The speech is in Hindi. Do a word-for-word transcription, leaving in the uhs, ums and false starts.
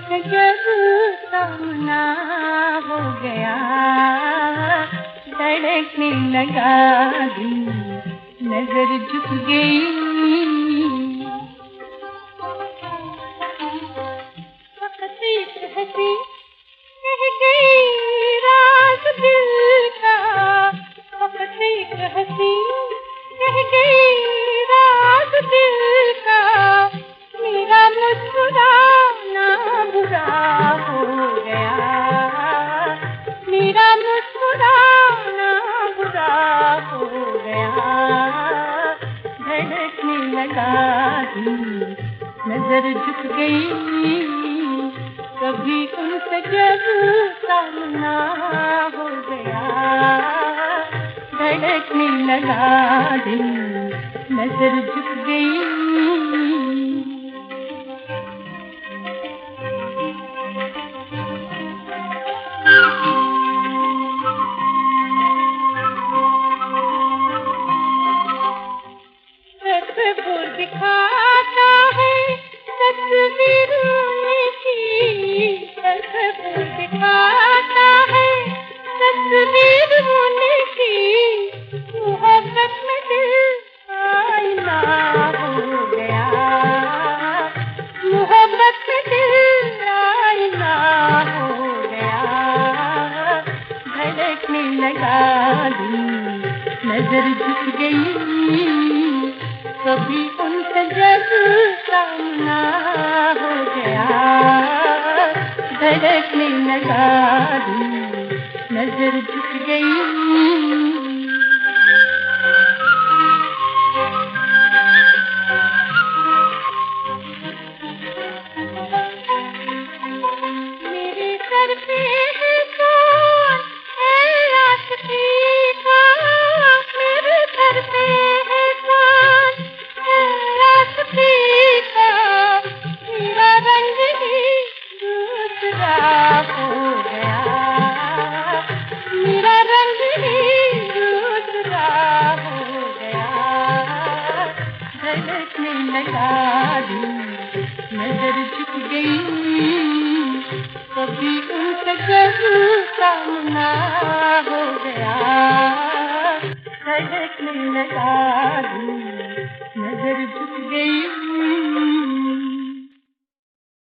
उनसे जब सामना हो गया, धड़कने लगा दिल, नजर झुक गई। वक्त एक हंसी कह गई राज दिल का, वक्त एक हंसी कह गई राज दिल का, मेरा मुस्कुराना बुरा हो गया, मेरा मुस्कुराना बुरा हो गया। धड़कने लगा दिल, नजर झुक गई। कभी उनसे जब सामना हो गया, धड़कने लगा दिल, नजर झुक गई। तस्वीर दिखाता है तस्वीर की, तस्वीर दिखाता है तस्वीर की, मोहब्बत में दिल आईना हो गया, मोहब्बत में दिल आईना हो गया। धड़कने लगा दिल, नजर झुक गई। कभी उनसे जब सामना हो गया, धड़कने लगा दिल, नजर झुक गई। मेरे सर पे है कौन है आशिकी का, मेरे सर पे है कौन है आशिकी का, मेरा रंग ही दूसरा हो गया, मेरा रंग ही दूसरा हो गया। धड़कने लगा दिल, नजर झुक गई। कभी उनसे जब सामना हो गया, धड़कने लगा दिल, नजर झुक गई।